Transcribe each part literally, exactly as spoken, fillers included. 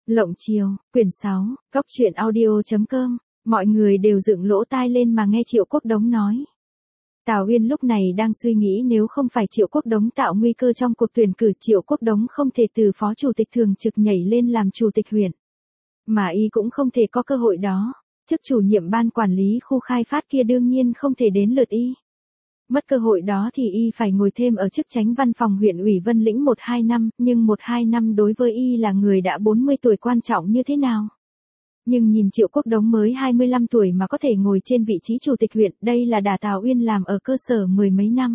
Lộng Chiều, quyển sáu, Cóc truyện audio.com, mọi người đều dựng lỗ tai lên mà nghe Triệu Quốc Đống nói. Tào Uyên lúc này đang suy nghĩ nếu không phải Triệu Quốc Đống tạo nguy cơ trong cuộc tuyển cử, Triệu Quốc Đống không thể từ phó chủ tịch thường trực nhảy lên làm chủ tịch huyện. Mà y cũng không thể có cơ hội đó, chức chủ nhiệm ban quản lý khu khai phát kia đương nhiên không thể đến lượt y. Mất cơ hội đó thì y phải ngồi thêm ở chức chánh văn phòng huyện ủy Vân Lĩnh một hai năm, nhưng một hai năm đối với y là người đã bốn mươi tuổi quan trọng như thế nào. Nhưng nhìn Triệu Quốc Đống mới hai mươi lăm tuổi mà có thể ngồi trên vị trí chủ tịch huyện, đây là đà Tào Uyên làm ở cơ sở mười mấy năm.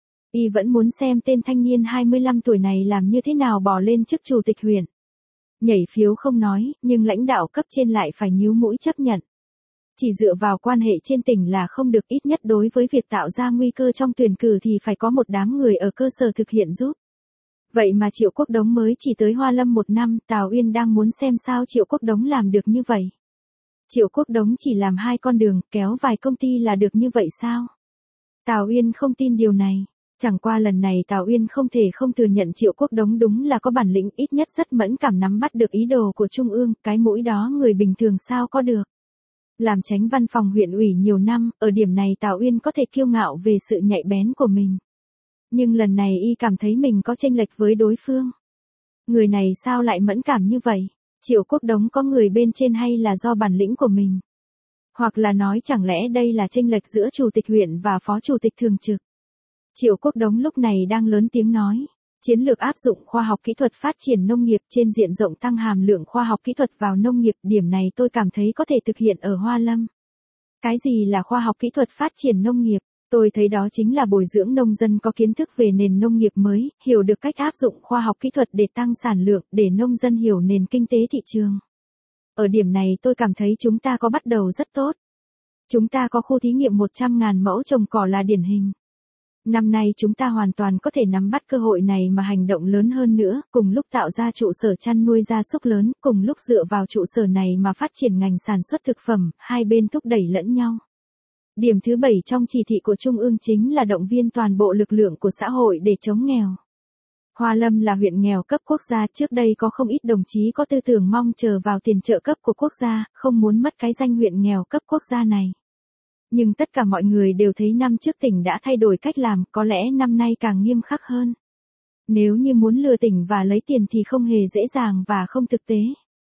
Y vẫn muốn xem tên thanh niên hai mươi lăm tuổi này làm như thế nào bỏ lên chức chủ tịch huyện. Nhảy phiếu không nói, nhưng lãnh đạo cấp trên lại phải nhíu mũi chấp nhận. Chỉ dựa vào quan hệ trên tỉnh là không được, ít nhất đối với việc tạo ra nguy cơ trong tuyển cử thì phải có một đám người ở cơ sở thực hiện giúp. Vậy mà Triệu Quốc Đống mới chỉ tới Hoa Lâm một năm, Tào Uyên đang muốn xem sao Triệu Quốc Đống làm được như vậy. Triệu Quốc Đống chỉ làm hai con đường, kéo vài công ty là được như vậy sao? Tào Uyên không tin điều này. Chẳng qua lần này Tào Uyên không thể không thừa nhận Triệu Quốc Đống đúng là có bản lĩnh, ít nhất rất mẫn cảm nắm bắt được ý đồ của Trung ương, cái mũi đó người bình thường sao có được. Làm chánh văn phòng huyện ủy nhiều năm, ở điểm này Tào Uyên có thể kiêu ngạo về sự nhạy bén của mình. Nhưng lần này y cảm thấy mình có chênh lệch với đối phương. Người này sao lại mẫn cảm như vậy? Triệu Quốc Đống có người bên trên hay là do bản lĩnh của mình? Hoặc là nói chẳng lẽ đây là chênh lệch giữa chủ tịch huyện và phó chủ tịch thường trực? Triệu Quốc Đống lúc này đang lớn tiếng nói. Chiến lược áp dụng khoa học kỹ thuật phát triển nông nghiệp trên diện rộng, tăng hàm lượng khoa học kỹ thuật vào nông nghiệp, điểm này tôi cảm thấy có thể thực hiện ở Hoa Lâm. Cái gì là khoa học kỹ thuật phát triển nông nghiệp? Tôi thấy đó chính là bồi dưỡng nông dân có kiến thức về nền nông nghiệp mới, hiểu được cách áp dụng khoa học kỹ thuật để tăng sản lượng, để nông dân hiểu nền kinh tế thị trường. Ở điểm này tôi cảm thấy chúng ta có bắt đầu rất tốt. Chúng ta có khu thí nghiệm một trăm nghìn mẫu trồng cỏ là điển hình. Năm nay chúng ta hoàn toàn có thể nắm bắt cơ hội này mà hành động lớn hơn nữa, cùng lúc tạo ra trụ sở chăn nuôi gia súc lớn, cùng lúc dựa vào trụ sở này mà phát triển ngành sản xuất thực phẩm, hai bên thúc đẩy lẫn nhau. Điểm thứ bảy trong chỉ thị của Trung ương chính là động viên toàn bộ lực lượng của xã hội để chống nghèo. Hoa Lâm là huyện nghèo cấp quốc gia, trước đây có không ít đồng chí có tư tưởng mong chờ vào tiền trợ cấp của quốc gia, không muốn mất cái danh huyện nghèo cấp quốc gia này. Nhưng tất cả mọi người đều thấy năm trước tỉnh đã thay đổi cách làm, có lẽ năm nay càng nghiêm khắc hơn. Nếu như muốn lừa tỉnh và lấy tiền thì không hề dễ dàng và không thực tế.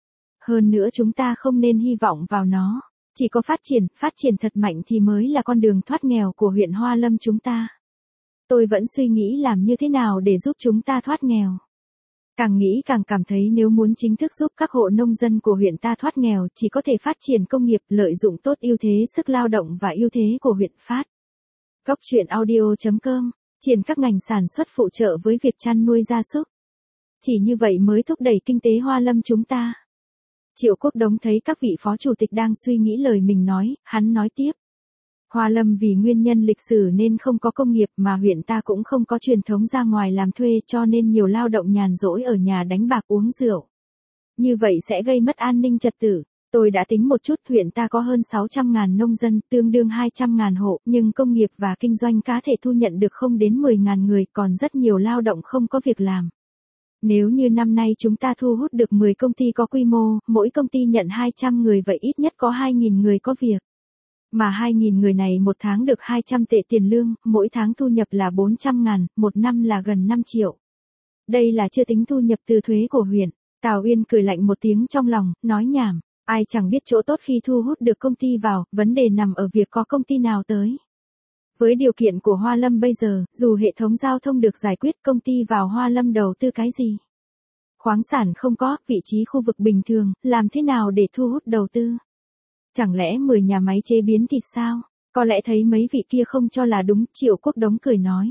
Hơn nữa chúng ta không nên hy vọng vào nó. Chỉ có phát triển, phát triển thật mạnh thì mới là con đường thoát nghèo của huyện Hoa Lâm chúng ta. Tôi vẫn suy nghĩ làm như thế nào để giúp chúng ta thoát nghèo. Càng nghĩ càng cảm thấy nếu muốn chính thức giúp các hộ nông dân của huyện ta thoát nghèo, chỉ có thể phát triển công nghiệp, lợi dụng tốt ưu thế sức lao động và ưu thế của huyện phát. Cóc truyện audio.com, triển các ngành sản xuất phụ trợ với việc chăn nuôi gia súc. Chỉ như vậy mới thúc đẩy kinh tế Hoa Lâm chúng ta. Triệu Quốc Đống thấy các vị phó chủ tịch đang suy nghĩ lời mình nói, hắn nói tiếp. Hoa Lâm vì nguyên nhân lịch sử nên không có công nghiệp, mà huyện ta cũng không có truyền thống ra ngoài làm thuê, cho nên nhiều lao động nhàn rỗi ở nhà đánh bạc uống rượu. Như vậy sẽ gây mất an ninh trật tự. Tôi đã tính một chút, huyện ta có hơn sáu trăm nghìn nông dân, tương đương hai trăm nghìn hộ, nhưng công nghiệp và kinh doanh cá thể thu nhận được không đến mười nghìn người, còn rất nhiều lao động không có việc làm. Nếu như năm nay chúng ta thu hút được mười công ty có quy mô, mỗi công ty nhận hai trăm người, vậy ít nhất có hai nghìn người có việc. Mà hai nghìn người này một tháng được hai trăm tệ tiền lương, mỗi tháng thu nhập là bốn trăm ngàn, một năm là gần năm triệu. Đây là chưa tính thu nhập từ thuế của huyện. Tào Uyên cười lạnh một tiếng trong lòng, nói nhảm, ai chẳng biết chỗ tốt khi thu hút được công ty vào, vấn đề nằm ở việc có công ty nào tới. Với điều kiện của Hoa Lâm bây giờ, dù hệ thống giao thông được giải quyết, công ty vào Hoa Lâm đầu tư cái gì? Khoáng sản không có, vị trí khu vực bình thường, làm thế nào để thu hút đầu tư? Chẳng lẽ mười nhà máy chế biến thịt sao? Có lẽ thấy mấy vị kia không cho là đúng, Triệu Quốc Đống cười nói.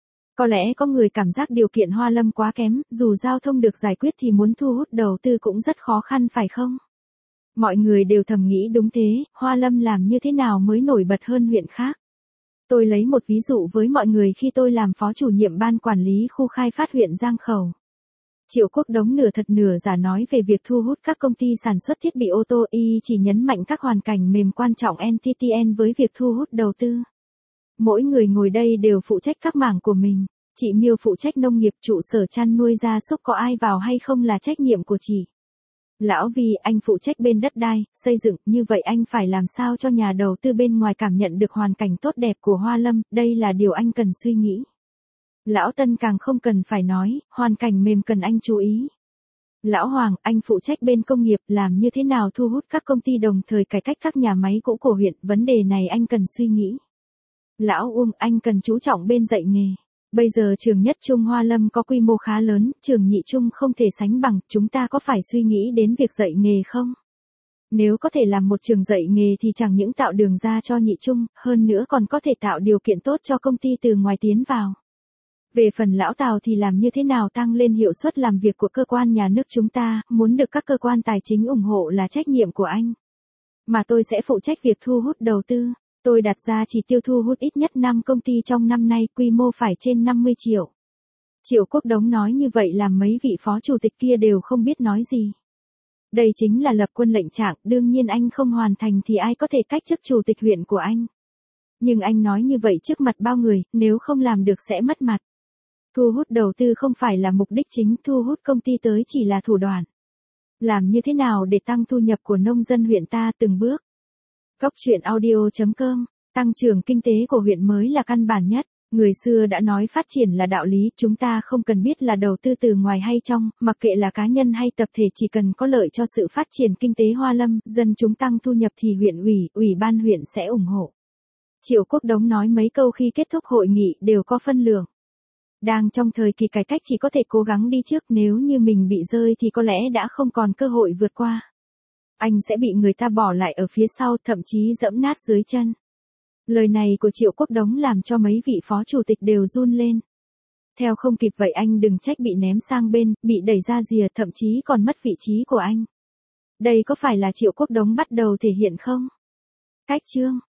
Có lẽ có người cảm giác điều kiện Hoa Lâm quá kém, dù giao thông được giải quyết thì muốn thu hút đầu tư cũng rất khó khăn phải không? Mọi người đều thầm nghĩ đúng thế, Hoa Lâm làm như thế nào mới nổi bật hơn huyện khác? Tôi lấy một ví dụ với mọi người khi tôi làm phó chủ nhiệm ban quản lý khu khai phát huyện Giang Khẩu. Triệu Quốc Đống nửa thật nửa giả nói về việc thu hút các công ty sản xuất thiết bị ô tô, y chỉ nhấn mạnh các hoàn cảnh mềm quan trọng en tê tê en với việc thu hút đầu tư. Mỗi người ngồi đây đều phụ trách các mảng của mình. Chị Miêu phụ trách nông nghiệp, trụ sở chăn nuôi gia súc có ai vào hay không là trách nhiệm của chị. Lão Vi, anh phụ trách bên đất đai, xây dựng, như vậy anh phải làm sao cho nhà đầu tư bên ngoài cảm nhận được hoàn cảnh tốt đẹp của Hoa Lâm, đây là điều anh cần suy nghĩ. Lão Tân càng không cần phải nói, hoàn cảnh mềm cần anh chú ý. Lão Hoàng, anh phụ trách bên công nghiệp, làm như thế nào thu hút các công ty đồng thời cải cách các nhà máy cũ của huyện, vấn đề này anh cần suy nghĩ. Lão Uông, anh cần chú trọng bên dạy nghề. Bây giờ trường nhất trung Hoa Lâm có quy mô khá lớn, trường nhị trung không thể sánh bằng, chúng ta có phải suy nghĩ đến việc dạy nghề không? Nếu có thể làm một trường dạy nghề thì chẳng những tạo đường ra cho nhị trung, hơn nữa còn có thể tạo điều kiện tốt cho công ty từ ngoài tiến vào. Về phần lão Tào thì làm như thế nào tăng lên hiệu suất làm việc của cơ quan nhà nước chúng ta, muốn được các cơ quan tài chính ủng hộ là trách nhiệm của anh. Mà tôi sẽ phụ trách việc thu hút đầu tư. Tôi đặt ra chỉ tiêu thu hút ít nhất năm công ty trong năm nay, quy mô phải trên năm mươi triệu. Triệu Quốc Đống nói như vậy làm mấy vị phó chủ tịch kia đều không biết nói gì. Đây chính là lập quân lệnh trạng, đương nhiên anh không hoàn thành thì ai có thể cách chức chủ tịch huyện của anh. Nhưng anh nói như vậy trước mặt bao người, nếu không làm được sẽ mất mặt. Thu hút đầu tư không phải là mục đích chính, thu hút công ty tới chỉ là thủ đoạn. Làm như thế nào để tăng thu nhập của nông dân huyện ta từng bước? Góc truyện audio chấm com, tăng trưởng kinh tế của huyện mới là căn bản nhất. Người xưa đã nói phát triển là đạo lý, chúng ta không cần biết là đầu tư từ ngoài hay trong, mặc kệ là cá nhân hay tập thể chỉ cần có lợi cho sự phát triển kinh tế Hoa Lâm, dân chúng tăng thu nhập thì huyện ủy, ủy ban huyện sẽ ủng hộ. Triệu Quốc Đống nói mấy câu khi kết thúc hội nghị đều có phân lượng. Đang trong thời kỳ cải cách chỉ có thể cố gắng đi trước, nếu như mình bị rơi thì có lẽ đã không còn cơ hội vượt qua. Anh sẽ bị người ta bỏ lại ở phía sau, thậm chí dẫm nát dưới chân. Lời này của Triệu Quốc Đống làm cho mấy vị phó chủ tịch đều run lên. Theo không kịp vậy anh đừng trách bị ném sang bên, bị đẩy ra rìa, thậm chí còn mất vị trí của anh. Đây có phải là Triệu Quốc Đống bắt đầu thể hiện không? Cách chương